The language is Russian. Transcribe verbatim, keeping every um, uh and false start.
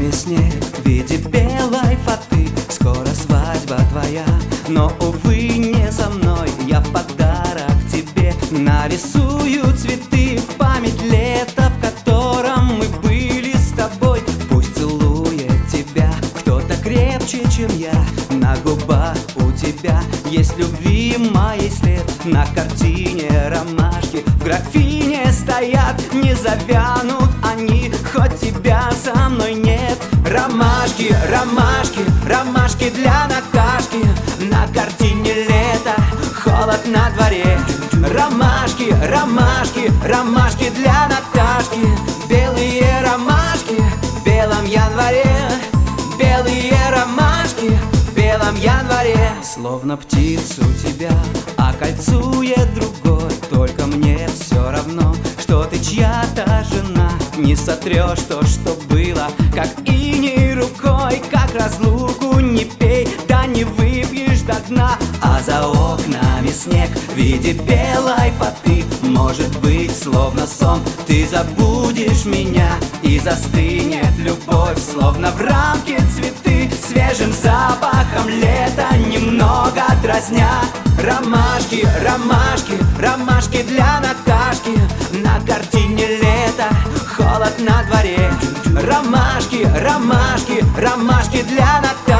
окнами снег в виде белой фаты. Скоро свадьба твоя, но, увы, не со мной. Я в подарок тебе нарисую цветы в память лета, в котором мы были с тобой. Пусть целует тебя кто-то крепче, чем я. На губах у тебя есть любви моей след. На картине ромашки в графине стоят, не завянут они, хоть тебя со мной нет. Ромашки, ромашки, ромашки для Наташки. На картине лето, холод на дворе. Ромашки, ромашки, ромашки для Наташки. Белые ромашки в белом январе. Белые ромашки в белом январе. Словно птицу тебя окольцует другой. Только мне все равно, что ты чья-то жена. Не сотрешь то, что было, как иней рукой. Как разлуку не пей, да не выпьешь до дна. А за окнами снег в виде белой фаты. Может быть, словно сон, ты забудешь меня, и застынет любовь, словно в рамке цветы. Свежим запахом лета немного дразня. Ромашки, ромашки, ромашки для Наташки. На картине лето, холод на дворе. Ромашки, ромашки, ромашки для Наташки.